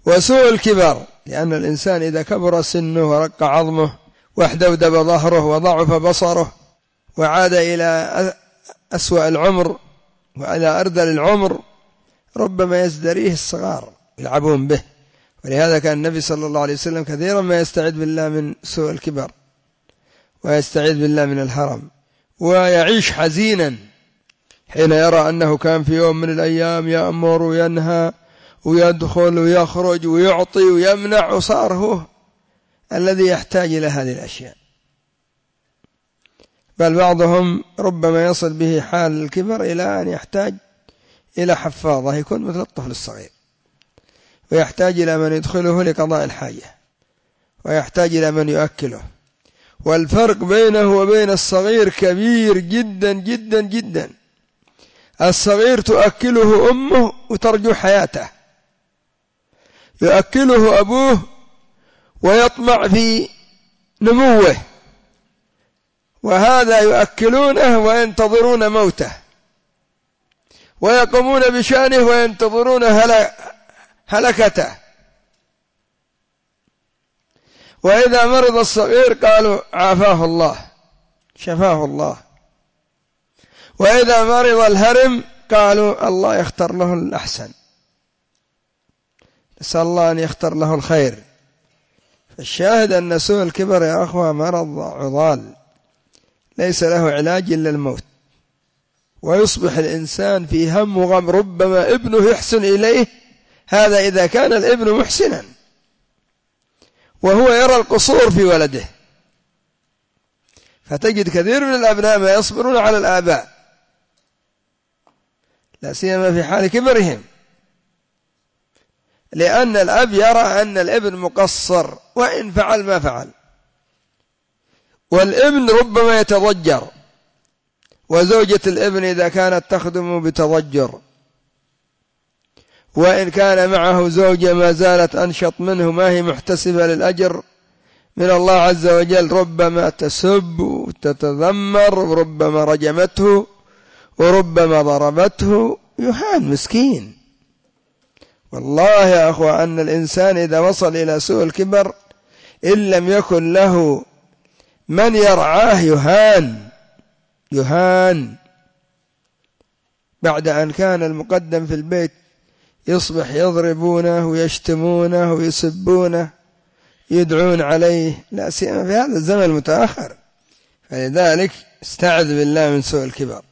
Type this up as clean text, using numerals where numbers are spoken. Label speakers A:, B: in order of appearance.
A: وسوء الكبر، لأن الإنسان إذا كبر سنه ورق عظمه واحدودب ظهره وضعف بصره وعاد إلى أسوأ العمر وإلى أرذل العمر ربما يزدريه الصغار يلعبون به. ولهذا كان النبي صلى الله عليه وسلم كثيرا ما يستعيذ بالله من سوء الكبر ويستعيذ بالله من الهرم، ويعيش حزينا حين يرى أنه كان في يوم من الأيام يأمر وينهى ويدخل ويخرج ويعطي ويمنع، وصار هو الذي يحتاج إلى هذه الأشياء. بل بعضهم ربما يصل به حال الكبر إلى أن يحتاج إلى حفاظة يكون مثل الطفل الصغير، ويحتاج إلى من يدخله لقضاء الحاجة، ويحتاج إلى من يؤكله. والفرق بينه وبين الصغير كبير جدا جدا جدا. الصغير تؤكله أمه وترجو حياته، يؤكله أبوه ويطمع في نموه، وهذا يؤكلونه وينتظرون موته، ويقومون بشأنه وينتظرون هلكته. وإذا مرض الصغير قالوا عافاه الله شفاه الله، وإذا مرض الهرم قالوا الله يختار له الأحسن، نسأل الله أن يختار له الخير. فالشاهد أن سوء الكبر يا أخوة مرض عضال ليس له علاج إلا الموت، ويصبح الإنسان في هم وغم. ربما ابنه يحسن إليه، هذا إذا كان الابن محسنا، وهو يرى القصور في ولده. فتجد كثير من الأبناء ما يصبرون على الآباء لا سيما في حال كبرهم، لأن الأب يرى أن الابن مقصر وإن فعل ما فعل، والابن ربما يتضجر، وزوجة الابن إذا كانت تخدمه بتضجر، وإن كان معه زوجة ما زالت أنشط منه ما هي محتسبة للأجر من الله عز وجل، ربما تسب وتتذمر، وربما رجمته وربما ضربته، يهان مسكين. والله يا أخوة أن الإنسان إذا وصل إلى سوء الكبر إن لم يكن له من يرعاه يهان بعد أن كان المقدم في البيت يصبح يضربونه ويشتمونه ويسبونه يدعون عليه، لا سيما في هذا الزمن المتأخر. فلذلك استعذ بالله من سوء الكبر.